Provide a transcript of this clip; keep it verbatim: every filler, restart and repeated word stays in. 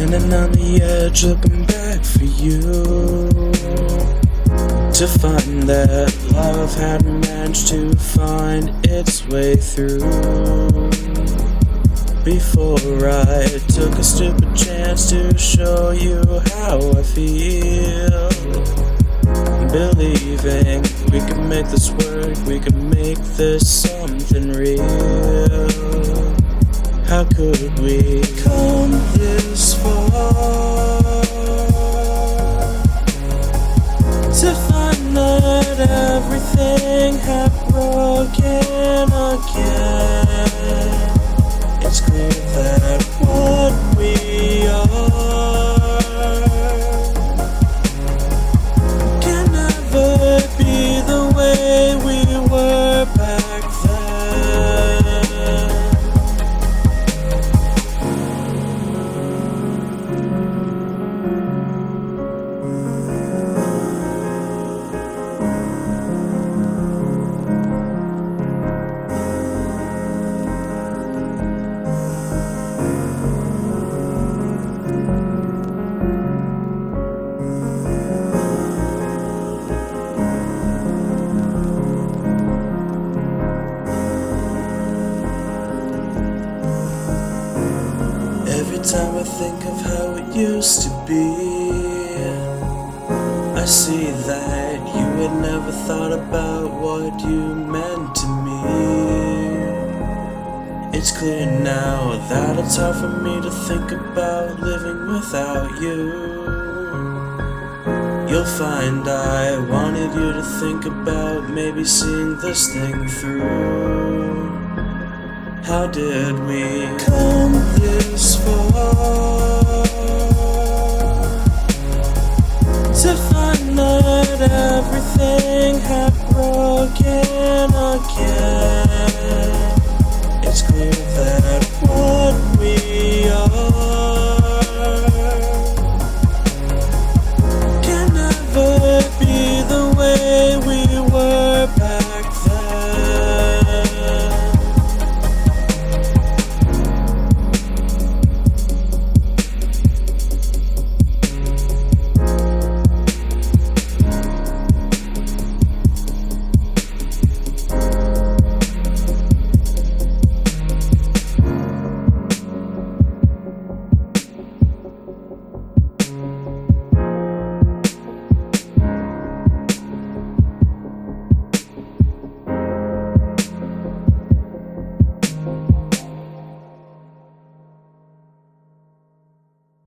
Standing on the edge, looking back for you, to find that love hadn't managed to find its way through. Before I took a stupid chance to show you how I feel, believing we can make this work, we can make this something real. How could we come this far to find that everything had broken again? It's clear that what we are can never be the way we were back then. Every time I think of how it used to be, I see that you had never thought about what you meant to me. It's clear now that it's hard for me to think about living without you. You'll find I wanted you to think about maybe seeing this thing through. How did we come this far to find that